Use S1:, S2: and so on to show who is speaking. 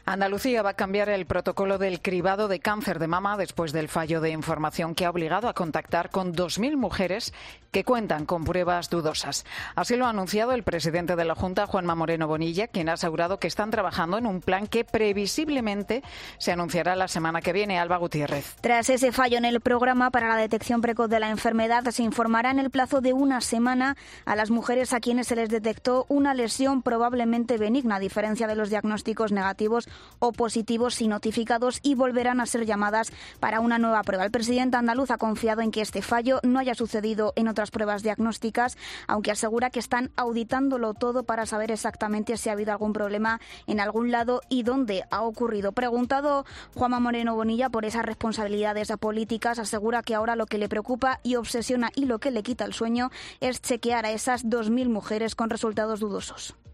S1: Andalucía va a cambiar el protocolo del cribado de cáncer de mama después del fallo de información que ha obligado a contactar con 2.000 mujeres que cuentan con pruebas dudosas. Así lo ha anunciado el presidente de la Junta, Juanma Moreno Bonilla, quien ha asegurado que están trabajando en un plan que previsiblemente se anunciará la semana que viene. Alba Gutiérrez.
S2: Tras ese fallo en el programa para la detección precoz de la enfermedad, se informará en el plazo de una semana a las mujeres a quienes se les detectó una lesión probablemente benigna, a diferencia de los diagnósticos negativos o positivos y notificados, y volverán a ser llamadas para una nueva prueba. El presidente andaluz ha confiado en que este fallo no haya sucedido en otras pruebas diagnósticas, aunque asegura que están auditándolo todo para saber exactamente si ha habido algún problema en algún lado y dónde ha ocurrido. Preguntado Juanma Moreno Bonilla por esas responsabilidades políticas, asegura que ahora lo que le preocupa y obsesiona y lo que le quita el sueño es chequear a esas 2.000 mujeres con resultados dudosos.